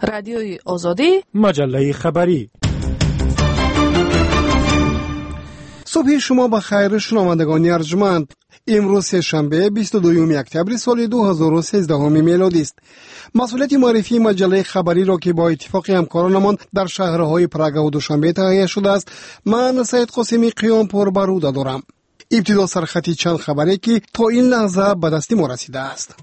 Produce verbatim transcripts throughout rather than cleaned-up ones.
رادیوی آزادی، مجله خبری. صبح شما بخیر شنوندگان ارجمند. امروز سه‌شنبه بیست و دوم اکتبر سال دو هزار و سیزده میلادی است. مسئولیت معرفی مجله خبری را که با اتفاق همکارانمان در شهرهای پراگ و دوشنبه تهیه شده است، من سید قاسمی قیامپور بر عهده دارم. ابتدا سرخطی چند خبری که تا این لحظه به دست ما رسیده است.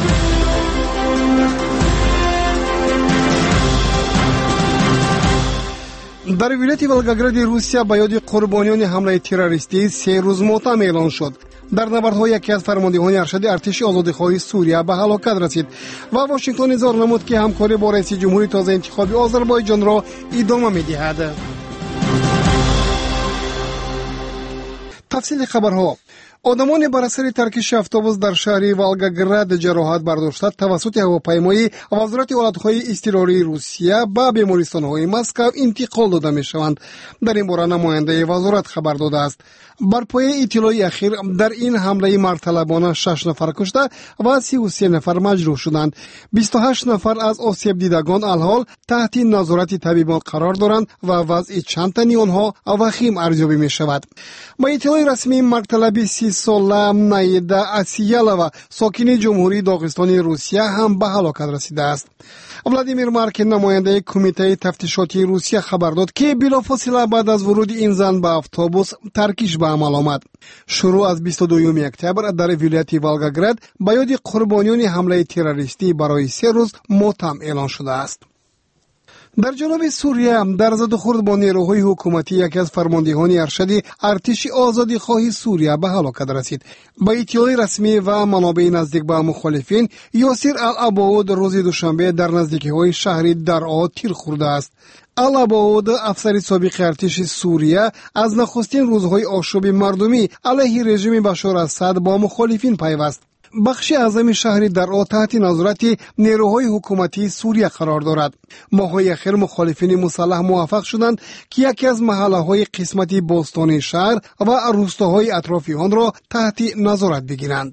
در ولایت ولگاگراد روسیه به یاد قربانیان حمله تروریستی سه روز ماتم اعلان شد. در نبردها یکی از فرماندهان ارشد ارتش آزادیخواهی سوریه به هلاکت رسید و واشنگتن اظهار نمود که همکاری با رئیس جمهوری تازه انتخابی آذربایجان را ادامه می‌دهد. تفصیل خبرها: آدمان بر اثر ترکش اتوبوس در شهر ولگاگراد جراحت برداشته توسط هواپیمای وزارت ایالات‌های اضطراری روسیه به بیمارستان‌های مسکو انتقال داده می‌شوند. در این باره نماینده وزارت خبر داده است. بر پایه اطلاع اخیر در این حمله مرتلبانه شش نفر کشته و سی و سه نفر مجروح شدند. بیست و هشت نفر از آسیب دیدگان الحال تحت نظارت طبیبان قرار دارند و وضع چند تنی آنها وخیم ارزیابی می‌شود. با اطلاع رسمی مرتلبی سی ساله نایدا اسیالова ساکن جمهوری داغستان روسیه هم به هلاکت رسیده است. ولادیمیر مارکین نماینده کمیته تفتیشاتی روسیه خبر داد که بلافاصله بعد از ورود این زن به اتوبوس ترکیش به عمل آمد. شروع از بیست و دوم اکتبر در ولایت ولگاگراد به یاد قربانیان حمله تروریستی برای سه روز ماتم اعلان شده است. در جنوب سوریه در زد و خورد با نیروهای حکومتی یکی از فرماندهان ارشد ارتش آزادیخواهی سوریه به هلاکت رسید. با اطلاع رسمی و منابع نزدیک به مخالفین، یاسر العباود روز دوشنبه در نزدیکی‌های شهر درعا تیر خورده است. العباود افسر سابق ارتش سوریه از نخستین روزهای آشوب مردمی علیه رژیم بشار اسد با مخالفین پیوست. بخش اعظم شهر درعا تحت نظارت نیروهای حکومتی سوریه قرار دارد. ماه‌های اخیر مخالفین مسلح موفق شدند که یکی از محله‌های قسمتی باستانی شهر و روستاهای اطراف آن را تحت نظارت بگیرند.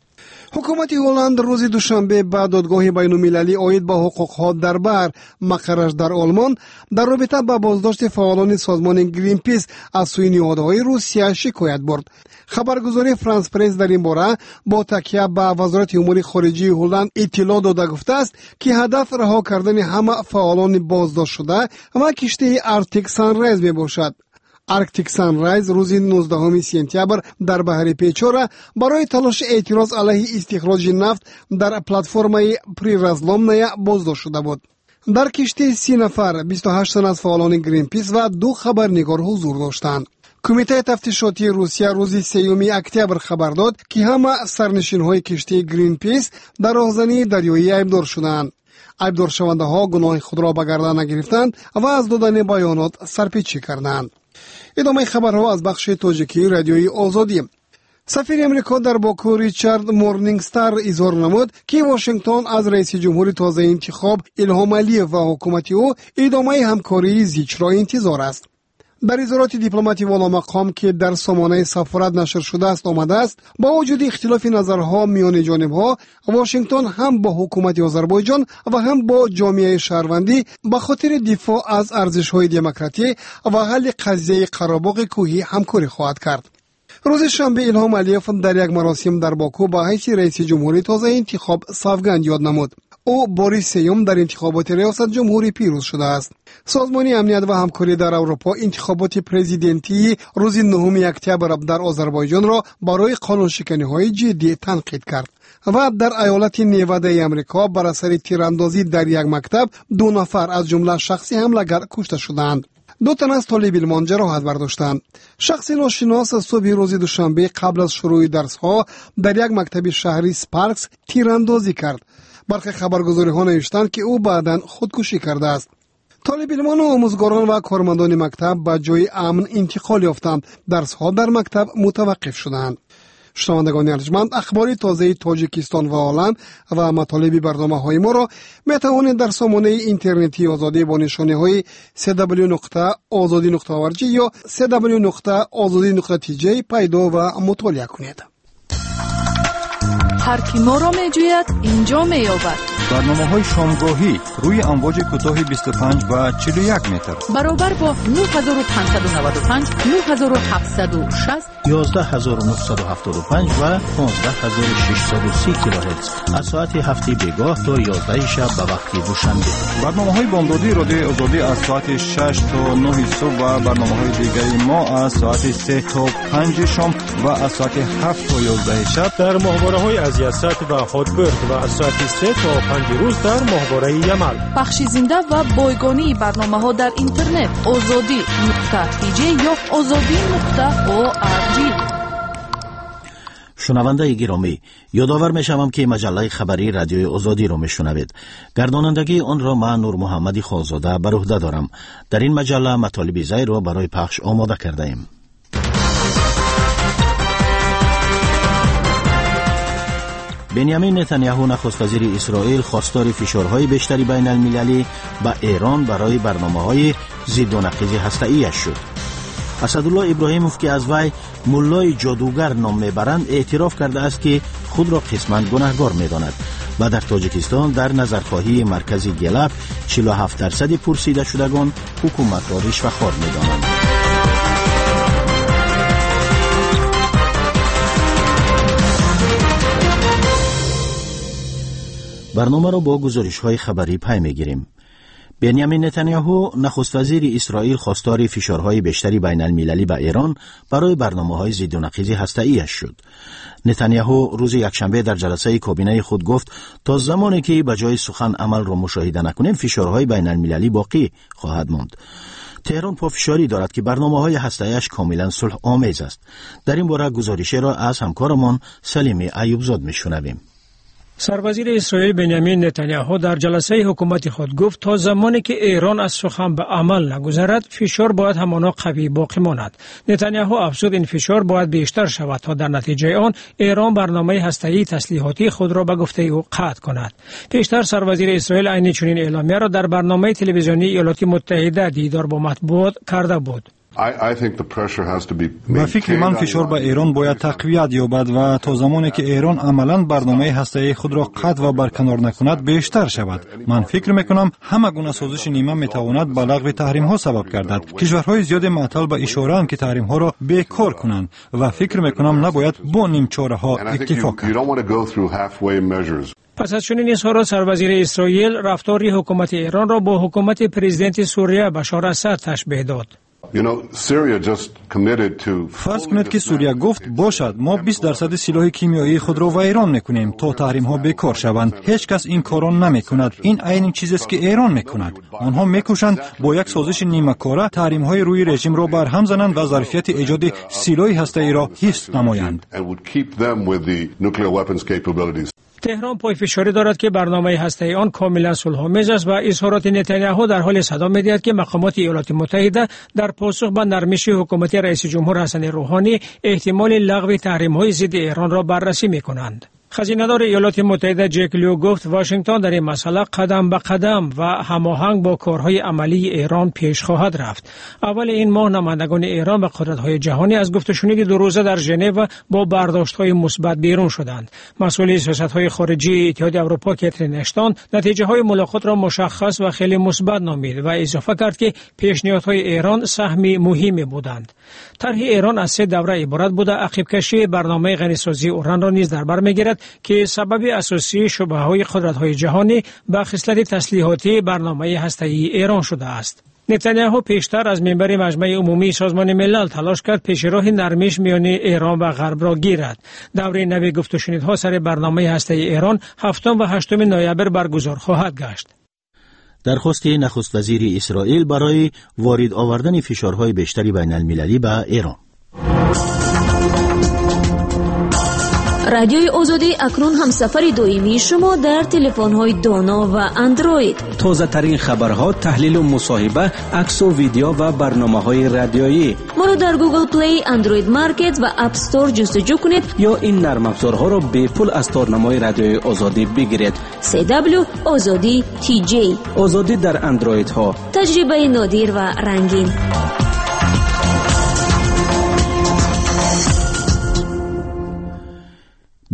حکومت هلند روز دوشنبه به دادگاه بین‌المللی عاید به حقوق‌ها در بحر مقرش در آلمان در رابطه با بازداشت فعالان سازمان گرین پیس از سوی نهادهای روسیه شکایت برد. خبرگزاری فرانس پرس در این باره با تکیه به وزارت امور خارجه هلند اطلاع داده گفته است که هدف رها کردن همه فعالان بازداشت شده و کشتی آرکتیک سانرایز می باشد. آرکتیک سانرایز روز نوزدهم سپتامبر در بحر پیچوره برای تلاش اعتراض علیه استخراج نفت در پلتفرمای پریرازلومنایا بازداشت شده بود. در کشتی سی نفر، بیست و هشت تن از فعالان گرین پیس و دو خبرنگار حضور داشتند. کمیته تفتیشاتی روسیه روز سوم اکتبر خبر داد که همه سرنشین‌های کشتی گرین پیس در راهزنی دریایی ایبدار شدند. ایبدار شونده ها گناه خود را به گردن نگرفتند و از دادن بیانات سرپیچی کردند. ادامه خبرها از بخش تاجیکی رادیوی آزادی. سفیر امریکا در باکو ریچارد مورنینگستار اظهار نمود که واشنگتن از رئیس جمهوری تازه انتخاب الهام علیف و حکومت او ادامه همکاری زیچ را انتظار است. در اظهارات دیپلماتی والا مقام که در سامانه سفارت نشر شده است آمده است با وجود اختلاف نظرها میان جانبها، واشنگتن هم با حکومت آذربایجان و هم با جامعه شهروندی به خاطر دفاع از ارزش‌های دموکراتی و حل قضیه قره‌باغ کوهی همکاری خواهد کرد. روز شنبه الهام علیف در یک مراسم در باکو با حیث رئیس جمهوری تازه انتخاب سوگند یاد نمود. او بار سوم در انتخابات ریاست جمهوری پیروز شده است. سازمان امنیت و همکاری در اروپا انتخابات پرزیدنتی روز نهم اکتبر در آذربایجان را برای قانون‌شکنی‌های جدی تنقید کرد و در ایالت نیوادا امریکا بر اثر تیراندازی در یک مکتب دو نفر از جمله شخصی حمله‌گر کشته شدند. دو تن از طالبان جراحت برداشتند. شخص ناشناس صبح روز دوشنبه قبل از شروع درس‌ها در یک مکتب شهری سپارکس تیراندازی کرد. برخی خبرگزاری‌ها نوشتند که او بعداً خودکشی کرده است. طالبان و آموزگاران و کارمندان مکتب به جای امن انتقال یافتند. درس‌ها در مکتب متوقف شدند. شنوندگان ارجمند، اخبار تازه تاجیکستان و عالم و مطالب برنامه‌های ما را می‌توانید در سامانه اینترنتی آزادی با نشانه‌های دبلیو دبلیو دبلیو نقطه آزادی نقطه اورگ یا دبلیو دبلیو دبلیو نقطه آزادی نقطه تی جی پیدا و مطالعه کنید. هر کی ما را میجوید اینجا مییابد. برنامه‌های شامگاهی روی امواج کوتاه بیست و پنج و چهل و یک متر برابر با نه هزار و پانصد و نود و پنج، نه هزار و هفتصد و شصت، یازده هزار و نهصد و هفتاد و پنج و پانزده هزار و ششصد و سی کیلوهرتز از ساعت هفت بیگاه تا یازده شب به وقت دوشنبه. برنامه‌های بامدادی رادیو آزادی از ساعت شش تا نه صبح و برنامه‌های دیگری ما از ساعت سه تا پنج شام و از ساعت هفت تا یازده شب در ماهواره‌های از یاست و هاتبرد و از ساعت سه تا پنج روز در ماهواره یمل. پخش زنده و بایگانی برنامه‌ها در اینترنت آزادی نقطه تی جی یا آزادی نقطه او آر جی. شنونده گرامی، یادآور میشوم که مجله خبری رادیوی آزادی را میشنوید. گردانندگی آن را من نور محمدی خالزاده بر عهده دارم. در این مجله مطالب زیر را برای پخش آماده کرده ایم. بنیامین نتانیاهو نخست وزیر اسرائیل خواستار فشارهای بیشتری بین المللی به ایران برای برنامه‌های ضد و نقیض هسته‌ایش شد. اسدالله ابراهیموف که از وی مولای جادوگر نام میبرند اعتراف کرده است که خود را قسماً گناهکار میداند و در تاجیکستان در نظرخواهی مرکزی گلاب چهل و هفت درصد پرسیده شدگان حکومت را رشوه‌خوار میدانند. برنامه را با گزارش‌های خبری پی می‌گیریم. بنیامین نتانیاهو نخست وزیر اسرائیل خواستار فشارهای بیشتری بین المللی به ایران برای برنامه‌های ضد و نقیض هسته‌ایش شد. نتانیاهو روز یکشنبه در جلسه کابینه خود گفت تا زمانی که به جای سخن عمل را مشاهده نکنیم فشارهای بین المللی باقی خواهد ماند. تهران پافشاری دارد که برنامه‌های هسته‌ایش کاملا صلح آمیز است. در این باره گزارشی را از همکارمان سلیم ایوبزاد می‌شنویم. سروزیر اسرائیل بنیامین نتانیاهو در جلسه حکومت خود گفت تا زمانی که ایران از سخن به عمل نگذرد فشار باید همانا قوی باقی ماند. نتانیاهو افزود این فشار باید بیشتر شود تا در نتیجه آن ایران برنامه هسته‌ای تسلیحاتی خود را به گفته او قطع کند. پیشتر سروزیر اسرائیل عین چنین اعلامیه را در برنامه تلویزیونی ایالات متحده دیدار با مطبوعات کرده بود. و فکر من فشار به ایران باید تقویت یابد و تا زمانی که ایران عملاً برنامه هسته‌ای خود را قطع و برکنار نکند بیشتر شود. من فکر میکنم همه گونه سازش نیمه میتواند به لغو تحریم ها سبب گردد. کشورهای زیاد معطل به اشاره اند که تحریم ها را بیکار کنند و فکر میکنم نباید با نیمچاره ها اکتفا کرد. پس از چنین اظهارات سروزیر اسرائیل رفتار حکومت ایران را با حکومت پرزیدنت سوریه بشار اسد تشبیه داد. فرض کنید که سوریه گفت باشد ما بیست درصد سلاح کیمیایی خود را و ایران میکنیم تا تحریم ها بیکار شوند. هیچ کس این کارا نمیکند. این عین چیزی است که ایران میکند. آنها میکوشند با یک سازش نیمه کاره تحریم های روی رژیم را برهم زنند و ظرفیت ایجاد سلاح هسته‌ای را حفظ نمایند. تهران پایفشاری دارد که برنامه هسته‌ای آن کاملا صلح‌آمیز است و اظهارات نتانیاهو در حال صدا می‌دهد که مقامات ایالات متحده در پاسخ به نرمش حکومت رئیس جمهور حسن روحانی احتمال لغو تحریم‌های ضد ایران را بررسی می‌کنند. خزینه‌دار ایالات متحده جک لیو گفت واشنگتن در این مسئله قدم به قدم و هماهنگ با کارهای عملی ایران پیش خواهد رفت. اول این ماه نمایندگان ایران و قدرت‌های جهانی از گفت و شنید دو روزه در ژنو با برداشت‌های مثبت بیرون شدند. مسئول سیاست‌های خارجی اتحادیه اروپا کاترین اشتون نتیجه‌های ملاقات را مشخص و خیلی مثبت نامید و اضافه کرد که پیشنهادهای ایران سهمی مهمی بودند. طرح ایران از سه دوره عبارت بوده. عقب کشی برنامه غنیسازی اوران را نیز در بر می‌گیرد که سبب اساسی شبهه‌های قدرت‌های جهانی به خصلت تسلیحاتی برنامه هسته‌ای ایران شده است. نتانیاهو پیشتر از منبر مجمع عمومی سازمان ملل تلاش کرد پیش راه نرمش میان ایران و غرب را گیرد. دوره نوی گفت و شنیدها سر برنامه هسته‌ای ایران هفتم و هشتم نوامبر برگزار خواهد گشت. درخواست نخست وزیر اسرائیل برای وارد آوردن فشارهای بیشتری بین المللی به ایران. رادیوی آزادی اکنون هم سفر دائمی شما در تلفن‌های دانا و اندروید. تازه ترین خبرها، تحلیل و مصاحبه، عکس و ویدیو و برنامه‌های رادیویی. ما را در گوگل پلی، اندروید مارکت و اپ استور جستجو کنید یا این نرم افزارها را به پول از تارنمای رادیوی آزادی بگیرید. سی دبلیو آزادی تی جی. آزادی در اندروید ها. تجربه نادر و رنگین.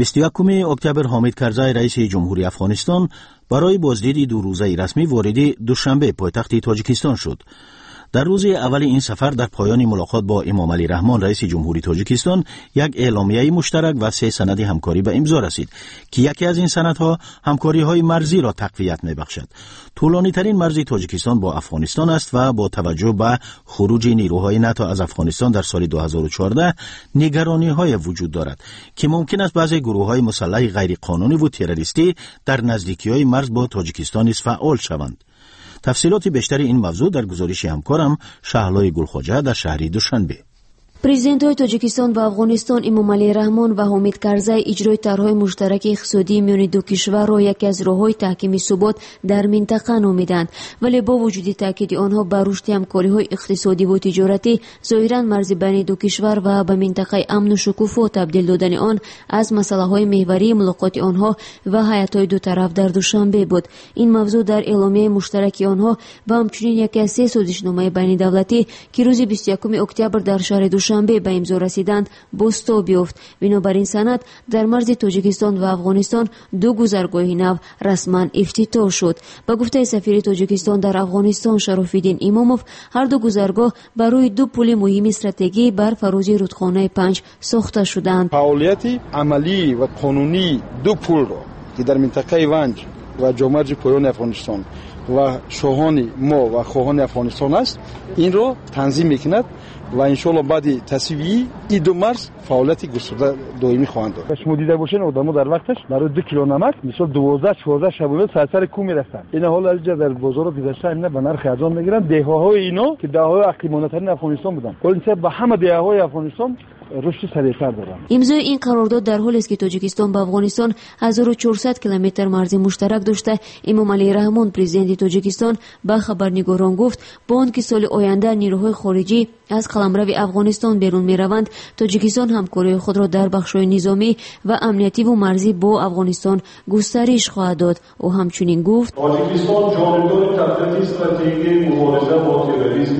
بیست و یکم اکتبر حامد کرزی رئیس جمهوری افغانستان برای بازدید دو روزه رسمی وارد دوشنبه پایتخت تاجیکستان شد. در روز اول این سفر در پایان ملاقات با امام علی رحمان رئیس جمهوری تاجیکستان یک اعلامیه مشترک و سه سند همکاری به امضا رسید که یکی از این سندها همکاری‌های مرزی را تقویت می‌بخشد. طولانی‌ترین مرز تاجیکستان با افغانستان است و با توجه به خروج نیروهای ناتو از افغانستان در سال دو هزار و چهارده نگرانی‌های وجود دارد که ممکن است بعضی گروه‌های مسلح غیرقانونی و تروریستی در نزدیکی‌های مرز با تاجیکستان نیز فعال شوند. تفصیلات بیشتر این موضوع در گزارش همکارم شهلای گلخواجه در شهر دوشنبه. президентҳои тоҷикистон ва афғонистон имомалӣ раҳмон ва ҳомид карзай иҷрои тарҳҳои муштараки иқтисодии миёни ду кишварро яке аз роҳҳои таҳкими субот дар минтақа номиданд, вале бо вуҷуди таъкиди онҳо ба рушди ҳамкориҳои иқтисодиву тиҷоратӣ зоҳиран марзи байни ду кишвар ва ба минтақаи амну шукуфо табдил додани он аз масъалаҳои меҳварии мулоқоти онҳо ва ҳайатҳои дутараф дар душанбе буд. ин мавзӯъ дар эъломияи муштараки онҳо ва ҳамчунин яке аз се созишномаи байнидавлатӣ ки рӯзи бисту якуми октябр дар шаҳри душанбе ба имзо расиданд бостоб ёфт. бинобар ин санад дар марзи тоҷикистон ва афғонистон ду гузаргоҳи нав расман ифтитоҳ шуд. ба гуфтаи сафири тоҷикистон дар афғонистон Шарофиддин Имомов, ҳар ду гузаргоҳ ба рӯи ду пули муҳими стратегӣ бар фарози рудхонаи панҷ сохта шуданд. фаъолияти амалӣ ва қонунии ду пулро ки дар минтақаи ванҷ ва ҷомарҷи поёни афғонистон ва шоҳони мо ва хоҳони афғонистон аст, инро танзим мекунад و انشالله بعد تصویی این دو مرز فعالیتی گسترده دائمی خواهند داشت. شما دیده باشین آدم‌ها در وقتش برای دو کیلومتر مثلا دوازده چهارده شبونه سر سر کوم میرفتن. این حال اینجا در بازار دیدشته اینا به نرخ ارزان میگیرن. دهه‌های اینا که دهه‌های اقلیم‌ترین افغانستان بودن. کلاً به همه دهه‌های افغانستان رشد سریعتر دارن. امضای این قرارداد در حالی است که تاجیکستان با افغانستان هزار و چهارصد کیلومتر مرز مشترک داشته. امام علی رحمان پرزیدنت تاجیکستان به خبرنگاران گفت با آنکه سال آینده نیروهای خارجی از قلمرو افغانستان بیرون میروند، تاجیکستان همکاری خود را در بخش‌های نظامی و امنیتی و مرزی با افغانستان گسترش خواهد داد. او همچنین گفت تاجیکستان جانبدار تبدیل استراتژی مبارزه با تروریسم،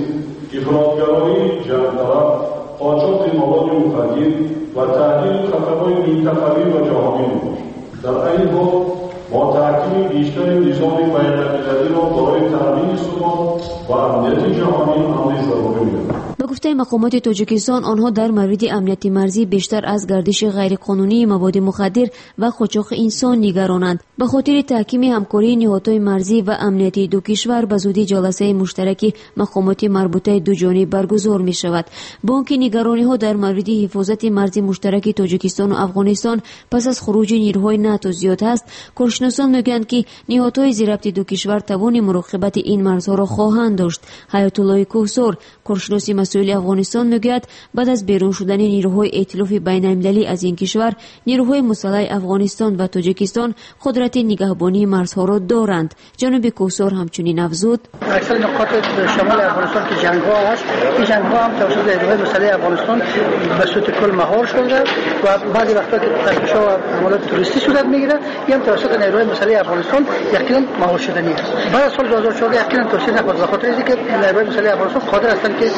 افراطگرایی جهان‌طلب، قاچاق مواد مخدر و تحلیل خطرهای منطقوی و جهانی می‌باشد. در این حال با تحکیم بیشتر نظام بین‌المللی را برای تامین ثبات و امنیت جهانی امر ضروری می‌دانیم. به گفته مقامات تاجیکستان، آنها در مورد امنیت مرزی بیشتر از گردش غیرقانونی مواد مخدر و قاچاق انسان نگرانند. به خاطر تحکیم همکاری نهادهای مرزی و امنیتی دو کشور به زودی جلسه مشترک مقامات مربوطه دو جانب برگزار می شود. با آنکه نگرانی ها در مورد حفاظت مرزی مشترک تاجیکستان و افغانستان پس از خروج نیروهای ناتو زیاد است، کارشناسان میگویند که نهادهای ضبط دو کشور توان مراقبت این مرزها را خواهند داشت. حیات الله کوثر، کارشناس مسائل افغانستان میگوید بعد از بیرون شدن نیروهای ائتلاف بین‌المللی از این کشور، نیروهای مسلح افغانستان و تاجیکستان قدرت نگهبانی مرزها را دارند. جناب کوثر همچنین افزود: اکثر نقاط شمال افغانستان که جنگ‌ها هست، این جنگ‌ها هم توسط نیروهای مسلح افغانستان به صورت کل مهار شده و بعضی وقتا که تشویش‌ها و حملات تروریستی صورت میگیره، این هم توسط نیروهای مسلح افغانستان یقینا مهار شدنی است. بعد از سال دو هزار و چهارده یقینا توسعه نخواهد، به خاطر اینکه نیروهای مسلح افغانستان قادر هستند که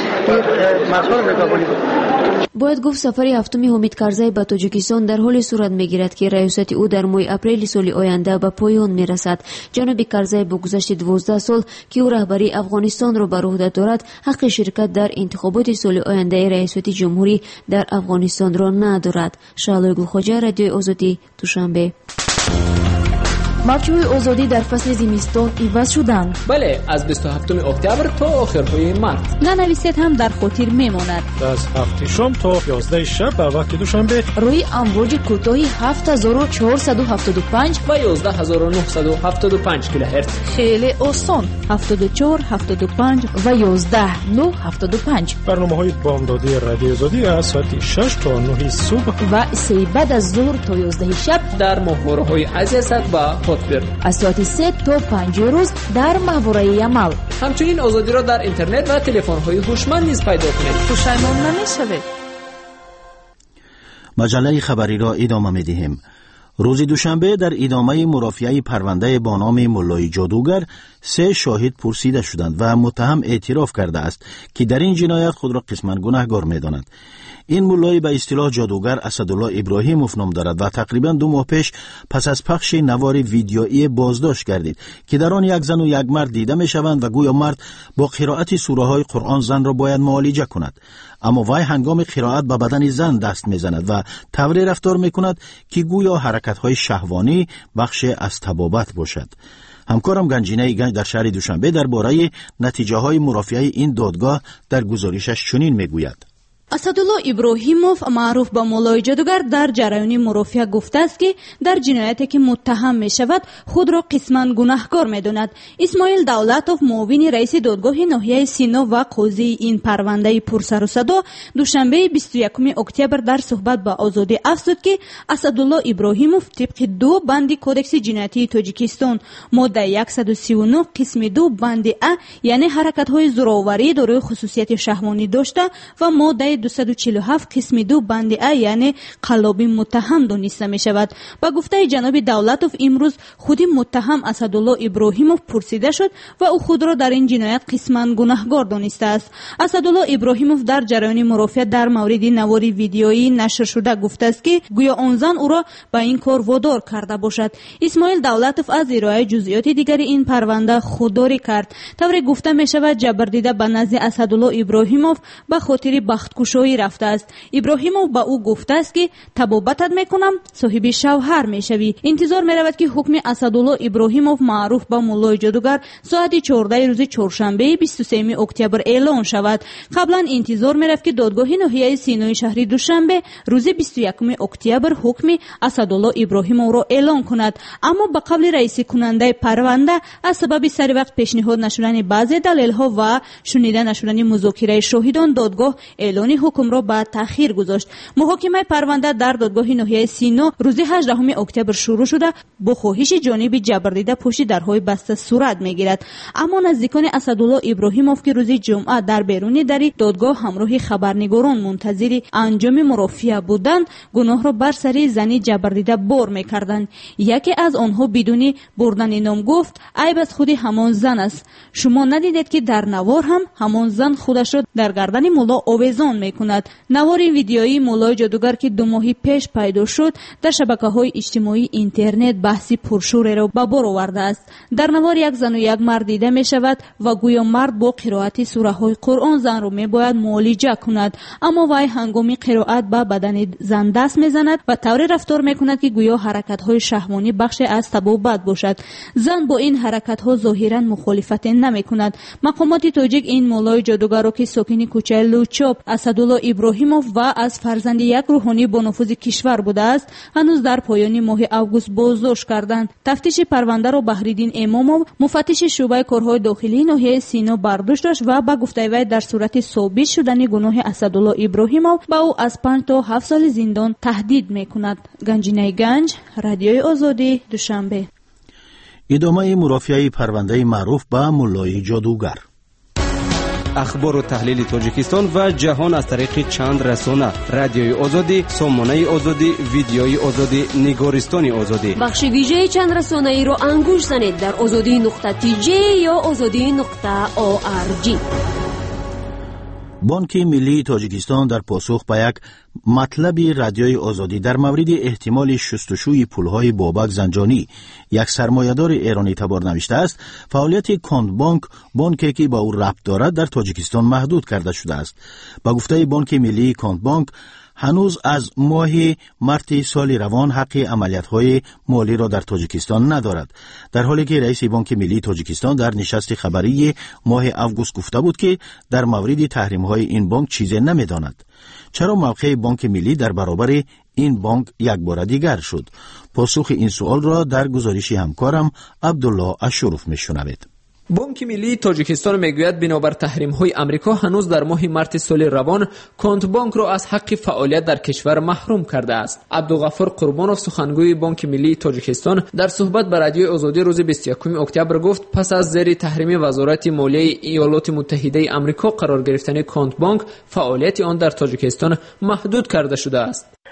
باید گفت سفر هفتم حامد کرزی به تاجیکستان در حال صورت میگیرد که ریاست او در ماه اپریل سال آینده به پایان میرسد. جناب کرزی با گذشت دوازده سال که او رهبری افغانستان را بر عهده دارد، حق شرکت در انتخابات سال آینده ریاست جمهوری در افغانستان را ندارد. شعله گلخواجه، رادیو آزادی، دوشنبه. марҷҳои озодӣ дар фасли зимистон иваз шуданд. бале, аз бисту ҳафтуми октябр то охирҳои март. нанависед ҳам дар хотир мемонад. аз ҳафти шом то ёздаҳи шаб ба вақти душанбе рӯи амвоҷи кӯтоҳи ҳафт ҳазору чаҳорсаду ҳафтоду панҷ ва ёздаҳ ҳазору нуҳсаду ҳафтоду панҷ килоҳерц. хеле осон. ҳафтоду чор, ҳафтоду панҷ ва ёздаҳ нӯҳ ҳафтоду панҷ. барномаҳои бомдодии радиои озодӣ аз соати шаш то нӯҳи субҳ ва се баъд аз зуҳр то ёздаҳи шаб дар моҳвораҳои азиясад ва аз соати се то панҷи рӯз дар маҳвораи Ямал. ҳамчунин озодиро дар интернет ва телефонҳои ҳушманд низ пайдо кунед. пушаймон намешавед. مجله خبری را ادامه می‌دهیم. روز دوشنبه در ادامه مرافعه پرونده با نام ملای جادوگر، سه شاهد پرسیده شدند و متهم اعتراف کرده است که در این جنایت خود را قسماً گناهکار می‌داند. این مولای به اصطلاح جادوگر اسدالله ابراهیموف نام دارد و تقریباً دو ماه پیش پس از پخش نوار ویدیویی بازداشت گردید که در آن یک زن و یک مرد دیده می‌شوند و گویا مرد با قرائت سوره‌های قرآن زن را باید معالجه کند، اما وی هنگام قرائت به بدن زن دست می‌زند و طوری رفتار می‌کند که گویا حرکت‌های شهوانی بخش از طبابت باشد. همکارم گنجینه گنج در شهر دوشنبه درباره نتیجه‌های مرافعه این دادگاه در گزارشش چنین می‌گوید: اسدالله ابراهیموف معروف به مولای جادوگر در جریان مرافعه گفته است که در جنایتی که متهم می شود خود را قسماً گناهکار می داند. اسماعیل دولتوف معاون رئیس دادگاه ناحیه سینا و قاضی این پرونده پرسر و صدا دوشنبه بیست و یکم اکتبر در صحبت با آزادی افزود که اسدالله ابراهیموف طبق دو بند کودکس جنایتی تاجیکستان ماده صد و سی و نه قسم دو بند ا یعنی حرکت های زورآوری دارای خصوصیت شهوانی داشته و ماده دویست و چهل و هفت قسم دو بند ا یعنی قلابی متهم دانسته می شود. با گفته جناب دولتوف امروز خودی متهم اسدالله ابراهیموف پرسیده شد و او خود را در این جنایت قسماً گناهکار دانسته است. اسدالله ابراهیموف در جریان مرافعه در مورد نواری ویدیویی نشر شده گفته است که گویا آن زن او را به این کار وادار کرده باشد. اسماعیل دولتوف از ارائه جزئیات دیگر این پرونده خودداری کرد. طوری گفته می شود جبردیده به نزد اسدالله ابراهیموف به خاطر بختکشایی رفته است. ابراهیموف با او گفته است که تبابتت میکنم صاحب شوهر میشوی. انتظار میرود که حکم اسدالله ابراهیموف معروف به مولای جادوگر ساعت چهارده روز چهارشنبه بیست و سوم اکتبر اعلان شود. قبلا انتظار میرفت که دادگاه ناحیه سینای شهری دوشنبه روز بیست و یکم اکتبر حکم اسدالله ابراهیموف را اعلان کند، اما به قبل رئیس کننده پرونده از سبب سر وقت پیشنهاد نشدن بعضی دلایل‌ها و شنیده نشدن مذاکره شاهدان دادگاه اعلان حکم را به تأخیر گذاشت. محاکمه پرونده در دادگاه ناحیه سینا روز هجدهم اکتبر شروع شده با خواهش جانب جبردیده پشت درهای بسته صورت میگیرد، اما نزدیکان اسدالله ابراهیموف که روز جمعه در بیرون در دادگاه همراه خبرنگاران منتظر انجام مرافعه بودند گناه را بر سر زنی جبردیده بار میکردند. یکی از آنها بدون بردن نام گفت عیب از خود همان زن است. شما ندیدید که در نوار هم همان زن خودش را در گردن مولا آویزان میکند. نوار ویدیویی مولای جادوگر که دو ماه پیش پیدا شد در شبکه‌های اجتماعی اینترنت بحثی پرشور را به بار آورده است. در نوار یک زن و یک مرد دیده می شود و گویا مرد با قرائت سوره های قرآن زن را می باید معالجه کند، اما وی هنگام قرائت به بدن زن دست می زند و طوری رفتار می کند که گویا حرکت های شهوانی بخش از طبابت باشد. زن با این حرکت ها ظاهرا مخالفت نمی کند. مقامات تاجیک این مولای جادوگر را که ساکن کوچه لوچوب اسدالله ابراهیموف و از فرزند یک روحانی با نفوذ کشور بوده است هنوز در پایان ماه اوگوست بازداشت کردند. تفتیش پرونده را بهریدین امامov مفتش شعبه کارهای داخلی ناحیه سینا برداشت داشت و با گفته وی در صورت ثابت شدن گناه اسدالله ابراهیموف با او از پنج تا هفت سال زندان تهدید میکند. گنجینه گنج، رادیوی آزادی، دوشنبه. ادامه مرافعه پرونده معروف به مولای جادوگر. اخبار و تحلیل تاجیکستان و جهان از طریق چند رسانه: رادیوی آزادی، سامانه آزادی، ویدیوی آزادی، نگارستان آزادی. بخش ویژه چند رسانه ای را انگوش زنید در آزادی نقطه تی جی یا آزادی نقطه او آر جی. بانک ملی تاجیکستان در پاسخ به یک مطلب رادیوی آزادی در مورد احتمال شستشوی پولهای بابک زنجانی، یک سرمایه‌دار ایرانی تبار نوشته است فعالیت کانت بانک، بانکی که با او ربط دارد، در تاجیکستان محدود کرده شده است. با گفته بانک ملی کانت بانک هنوز از ماه مارت سال روان حق عملیات‌های مالی را در تاجیکستان ندارد، در حالی که رئیس بانک ملی تاجیکستان در نشست خبری ماه اوگوست گفته بود که در مورد تحریم‌های این بانک چیزی نمی‌داند. چرا موقع بانک ملی در برابر این بانک یک بار دیگر شد؟ پاسخ این سوال را در گزارش همکارم عبدالله اشرف می‌شنوید. بانک ملی تاجیکستان میگوید بنابر تحریم‌های آمریکا هنوز در ماه مارت سال روان کانت بانک را از حق فعالیت در کشور محروم کرده است. عبدالغفار قربانوف سخنگوی بانک ملی تاجیکستان در صحبت با رادیوی آزادی روز بیست و یکم اکتبر گفت پس از زیر تحریم وزارت مالیه ایالات متحده آمریکا قرار گرفتن کانت بانک، فعالیت آن در تاجیکستان محدود کرده شده است.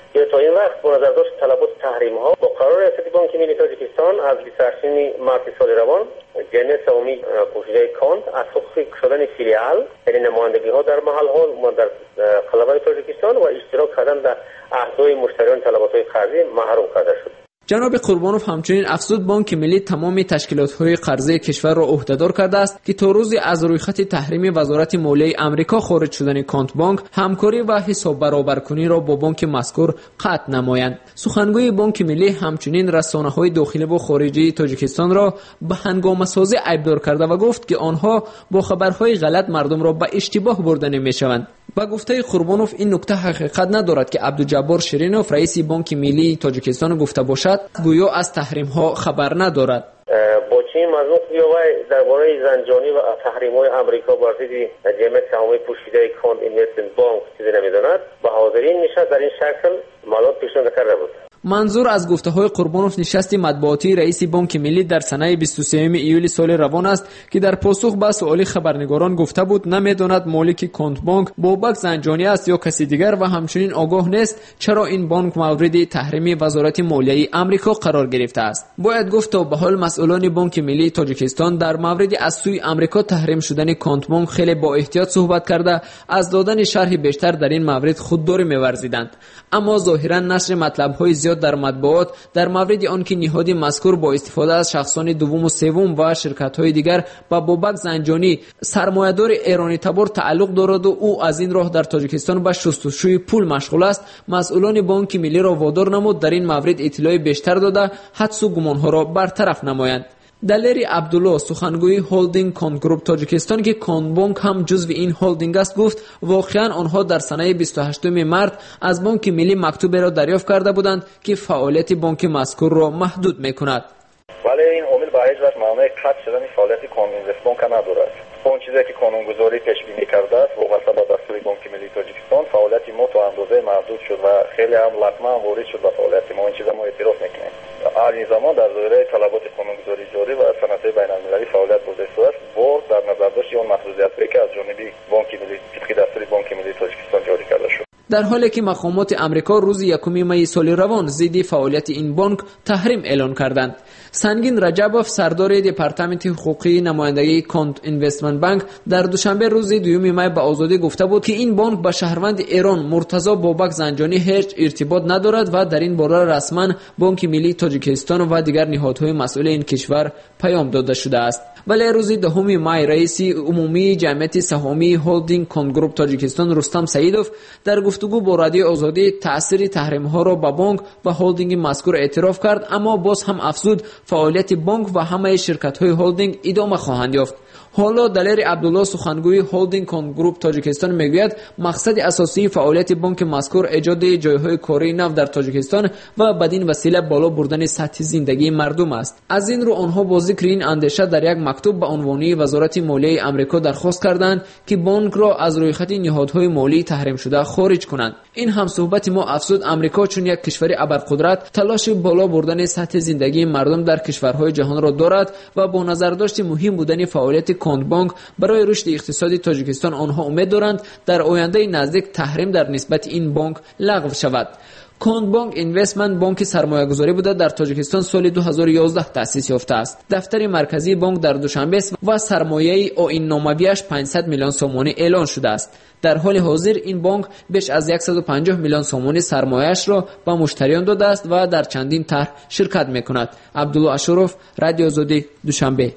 یا تا این وقت با نظر داشت طلبات تحریم ها با قرار ریاست بانک ملی تاجیکستان از بیست و هشتم مارس سال روان جمعیت سهامی پوشیده کانت از حقوق شدن فیلیال یعنی نمایندگی ها در محل ها و در قلمرو تاجیکستان و اشتراک کردن در عهدهای مشتریان طلبات های قرضی محروم کرده شد. جناب قربانوف همچنین افزود بانک ملی تمام تشکیلات‌های قرضه کشور را عهدهدار کرده است که تا روزی از روی خط تحریم وزارت مالیه آمریکا خارج شدن کانت بانک همکاری و حساب برابرکنی را با بانک مذکور قطع نمایند. سخنگوی بانک ملی همچنین رسانه‌های داخلی و خارجی تاجیکستان را به هنگامه‌سازی عیبدار کرده و گفت که آنها با خبرهای غلط مردم را به اشتباه بردن می‌شوند. با گفته قربانوف این نکته حقیقت ندارد که عبدالجبار شیرینوف رئیس بانک ملی تاجیکستان گفته باشد گویا از تحریم ها خبر ندارد. با چین مضمون بیاوی درباره زنجانی و تحریم های امریکا بر ضد جمعیت سهامی پوشیده کانت اینوستمنت بانک چیزی نمیداند و حاضرین نشست در این شکل معلومات پیشنهاد کرده بود. منظور از گفته‌های قربانوف نشست مطبوعاتی رئیس بانک ملی در سنه بیست و سوم ایول سال روان است که در پاسخ به سؤال خبرنگاران گفته بود نمیداند مالک کانت بانک بابک زنجانی است یا کسی دیگر و همچنین آگاه نیست چرا این بانک مورد تحریم وزارت مالیه آمریکا قرار گرفته است. باید گفت تا به حال مسئولان بانک ملی تاجیکستان در مورد از سوی آمریکا تحریم شدن کانت بانک خیلی با احتیاط صحبت کرده از دادن شرح بیشتر در این مورد خودداری می‌ورزیدند، اما ظاهرا نشر مطلب‌های زیاد در مطبوعات در مورد آنکه نهاد مذکور با استفاده از شخصان دوم و سوم و شرکت‌های دیگر با بابک زنجانی سرمایه‌دار ایرانی تبار تعلق دارد و او از این راه در تاجیکستان به شستشوی پول مشغول است، مسئولان بانک ملی را وادار نمود در این مورد اطلاع بیشتر داده حدس و گمان‌ها را برطرف نمایند. دلری عبدالله سخنگوی هولدینگ کانت گروپ تاجیکستان که کانت بانک هم جزو این هولدینگ است گفت واقعا آنها در سنه بیست و هشتم مارس از بانک ملی مکتوبی را دریافت کرده بودند که فعالیت بانک مذکور را محدود میکند. ولی این عامل به هیچ وجه معنای قطع شدن فعالیت کانت اینوست بانک ندارد. اون چیزی که قانونگذاری پیش بینی کرده است وابسته به دستور بانک ملی تاجیکستان فعالیت ما تا اندازه محدود شد و خیلی هم لطمه وارد شد به فعالیت ما. این چیزا ما اعتراف میکنیم. از این زمان در دایره طلبات قانونگذاری جاری و سنت‌های بین‌المللی فعالیت گذاشته است با در نظر داشت اون محدودیت‌هایی که از جانب بانک ملی طبق دستور بانک ملی تاجیکستان جاری کرده شد. در حالی که مقامات آمریکا روز یکم می سال روان ضد فعالیت این بانک تحریم اعلان کردند. سنگین رجبوف سردار دپارتمنت حقوقی نمایندگی کانت اینوستمنت بانک در دوشنبه روز دوم می به آزادی گفته بود که این بانک به شهروند ایران مرتضی بابک زنجانی هیچ ارتباط ندارد و در این باره رسما بانک ملی تاجیکستان و دیگر نهادهای مسئول این کشور پیام داده شده است. ولی روز دهم می رئیس عمومی جمعیت سهامی هولدینگ کانت گروپ تاجیکستان رستم سعیدوف در گفتگو با رادیو آزادی تاثیر تحریم ها را به بانک و هولدینگ مذکور اعتراف کرد، اما باز هم افزود فعالیت بانک و همه شرکت های هولدینگ ادامه خواهند یافت. حالا دلیر عبدالله سخنگوی هولدینگ کانت گروپ تاجیکستان میگوید مقصد اساسی فعالیت بانک مذکور ایجاد جایهای کاری نو در تاجیکستان و بدین وسیله بالا بردن سطح زندگی مردم است. از این رو آنها با ذکر این اندیشه در یک مکتوب به عنوانی وزارت مالیه آمریکا درخواست کردند که بانک را از روی خط نهادهای مالی تحریم شده خارج کنند. این هم صحبت ما افزود آمریکا چون یک کشور ابرقدرت تلاش بالا بردن سطح زندگی مردم در کشورهای جهان را دارد و با نظر داشت مهم بودن فعالیت کانت بانک برای رشد اقتصادی تاجیکستان آنها امید دارند در آینده نزدیک تحریم در نسبت این بانک لغو شود. کانت بانک اینوستمنت بانک سرمایه گذاری بوده در تاجیکستان سال دو هزار و یازده تأسیس یافته است. دفتر مرکزی بانک در دوشنبه و سرمایه آیین نامویش پانصد میلیون سومانی اعلان شده است. در حال حاضر این بانک بیش از صد و پنجاه میلیون سومانی سرمایه‌اش را به مشتریان داده است و در چندین طرح شرکت می‌کند. عبدالله اشرف، رادیو آزادی، دوشنبه.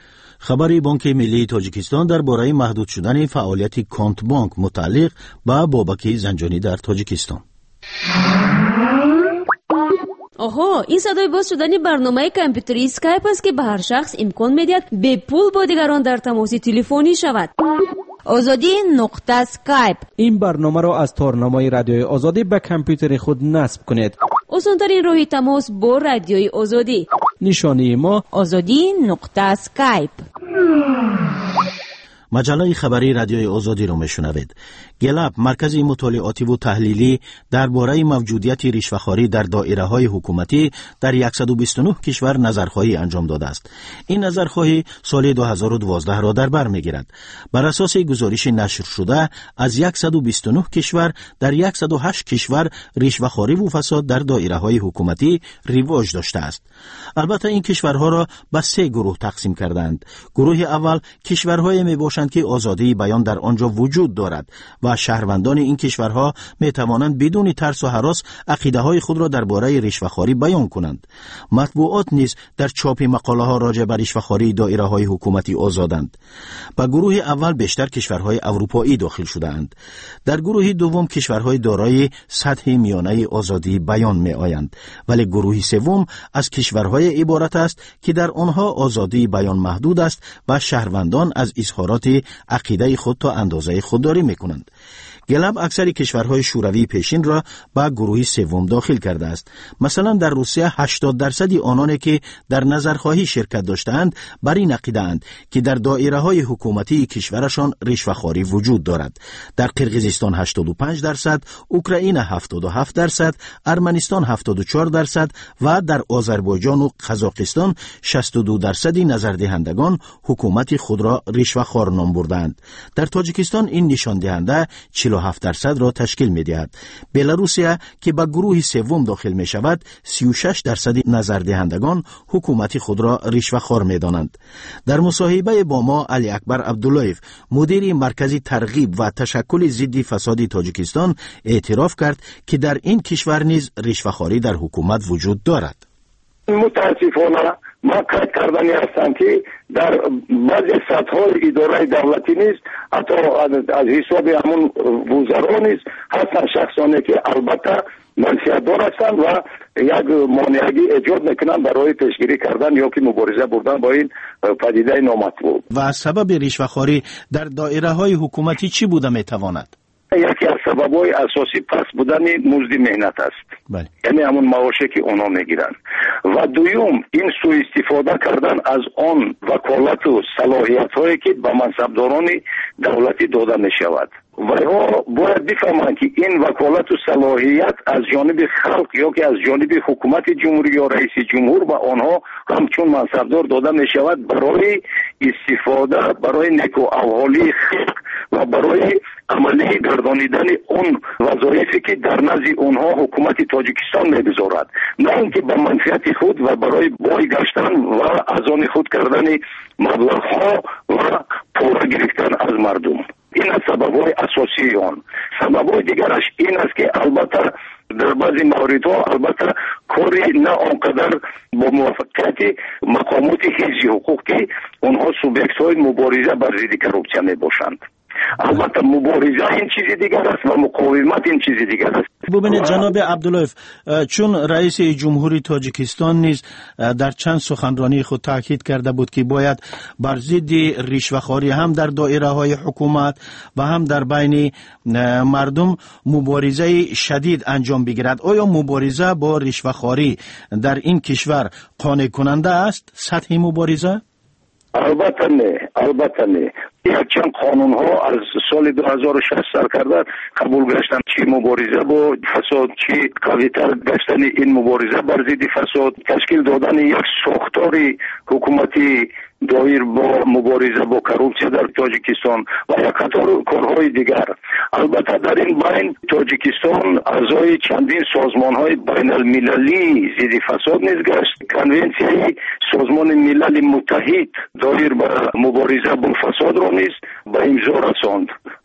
خبری بانک ملی تاجیکستان درباره محدود شدن فعالیت کانت بانک متعلق به بابک زنجانی در تاجیکستان. آها، این صدای باز شدن برنامه کامپیوتری اسکایپ است که به هر شخص امکان می‌دهد به پول با دیگران در تماس تلفنی شود. آزادی نقطه اسکایپ. این برنامه را از تارنمای رادیوی آزادی به کامپیوتر خود نصب کنید. آسان‌ترین راه تماس با رادیوی آزادی. نشانی ما آزادی نقطه اسکایپ. مجله خبری رادیوی آزادی رو میشنوید. گلاب مرکز مطالعاتی و تحلیلی درباره موجودیت رشوه‌خواری در دایره‌های حکومتی در صد و بیست و نه کشور نظرخواهی انجام داده است. این نظرخواهی سال دو هزار و دوازده را در بر میگیرد. بر اساس گزارش نشر شده از صد و بیست و نه کشور در صد و هشت کشور رشوه‌خواری و فساد در دایره‌های حکومتی رواج داشته است. البته این کشورها را به سه گروه تقسیم کردند. گروه اول کشورهای میباشند که آزادی بیان در آنجا وجود دارد و شهروندان این کشورها می توانند بدون ترس و هراس عقیده های خود را درباره رشوه‌خواری بیان کنند. مطبوعات نیز در چاپ مقاله ها راجع به رشوه‌خواری دایره های حکومتی آزادند. به گروه اول بیشتر کشورهای اروپایی داخل شده‌اند. در گروه دوم کشورهای دارای سطح میانه آزادی بیان می آیند، ولی گروه سوم از کشورهای عبارت است که در آنها آزادی بیان محدود است و شهروندان از اظهارات عقیده خود تا اندازه خودداری میکنند. گلاب اکثر کشورهای شوروی پیشین را به گروه سوم داخل کرده است. مثلا در روسیه هشتاد درصد آنانی که در نظرخواهی شرکت داشتند بر این عقیده‌اند که در دایره‌های حکومتی کشورشان رشوه‌خواری وجود دارد. در قرقیزستان هشتاد و پنج درصد، اوکراین هفتاد و هفت درصد، ارمنستان هفتاد و چهار درصد و در آذربایجان و قزاقستان شصت و دو درصد نظردهندگان حکومت خود را رشوه‌خوار نام بردند. در تاجیکستان این نشان دهنده چهل و هفت درصد را تشکیل می دهد. بلاروسیه که به گروه سوم داخل می شود سی و شش درصد نظردهندگان حکومت خود را رشوه‌خوار می دانند. در مصاحبه با ما علی اکبر عبداللهیف مدیر مرکز ترغیب و تشکل ضد فساد تاجیکستان اعتراف کرد که در این کشور نیز رشوه‌خواری در حکومت وجود دارد. متاسفانه ما قید کردنی هستند که در بعضی سطح‌های اداره دولتی نیز حتی از حساب همون وزرا نیز هستند شخصانی که البته منفعت‌دار هستند و یک مانعی ایجاد میکنند برای پیشگیری کردن یا که مبارزه بردن با این پدیده نامطلوب. و سبب رشوه‌خواری در دایره‌های حکومتی چی بوده میتواند؟ یکی از سبب‌های اساسی پس بودن مزد مهنت است. بله. یعنی همون معاشی که اونا میگیرن. و دوم این سوء استفاده کردن از آن وکالت و صلاحیت‌هایی که به منصبداران دولتی داده میشود. و ها باید بفهمند که این وکالت و صلاحیت از جانب خلق یا که از جانب حکومت جمهوری یا رئیس جمهور به آنها همچون منصبدار داده می شود برای استفاده برای نیکو احوالی خلق و برای عملی گردانیدن اون وظایفی که در نزد اونها حکومت تاجیکستان می‌گذارد، نه اینکه به منفعت خود و برای بای گشتن و از آن خود کردن مبلغ‌ها و پول گرفتن از مردم. این از سبب‌های اساسی آن. سبب‌های دیگرش این است که البته در بعضی موردها البته کاری نه آنقدر با موافقت مقامات حفظ حقوق که اونها سوبیکت‌های مبارزه بر ضد کروپسیون میباشند. البته مبارزه این چیزی دیگر است و مقاومت این چیزی دیگر است. ببینید جناب عبداللهیف، چون رئیس جمهوری تاجیکستان نیز در چند سخنرانی خود تاکید کرده بود که باید بر ضد رشوه‌خواری هم در دایره‌های حکومت و هم در بین مردم مبارزه شدید انجام بگیرد، آیا مبارزه با رشوه‌خواری در این کشور قانع کننده است؟ سطح مبارزه؟ البته نه، البته نه. یک چند قانون ها از سال دو هزار و شش سر کرده قبول گشتن چی مبارزه با فساد، چی قوی‌تر گشتن این مبارزه بر ضد فساد، تشکیل دادن یک ساختار حکومتی دایر با مبارزه با کروپسیون در تاجیکستان و یک قطار کارهای دیگر. البته در این بین تاجیکستان اعضای چندین سازمان های بین المللی ضد فساد نیز گشت. کنونسیون سازمان ملل متحد دایر با مبارزه با فساد را نیز به امضا رساند.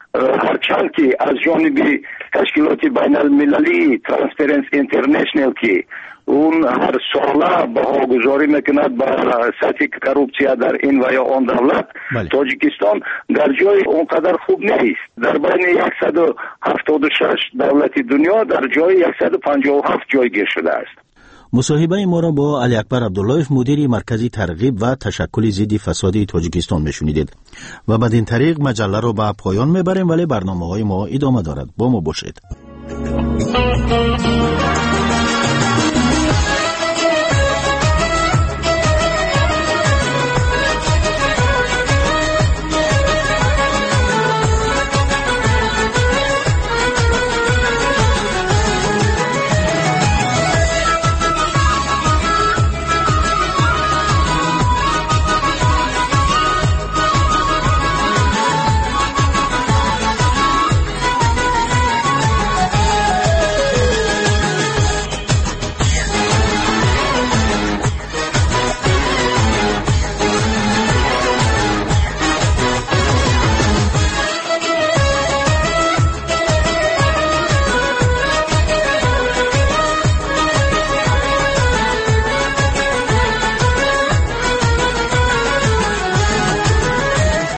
هرچند که از جانب تشکیلات بین المللی ترانسپرنس اینترنشنل که اون هر ساله بها گذاری میکند بر سطح کروپسیا در این و یا آن دولت، بله. تاجیکستان در جای اونقدر خوب نیست. در بین صد و هفتاد و شش دولت دنیا در جای صد و پنجاه و هفت جایگیر شده است. مصاحبه ما را با علی اکبر عبداللهیف مدیر مرکزی ترغیب و تشکل ضد فساد تاجیکستان میشنیدید و بعد این طریق مجله را به پایان میبریم، ولی برنامه‌های ما ادامه دارد. با ما باشید.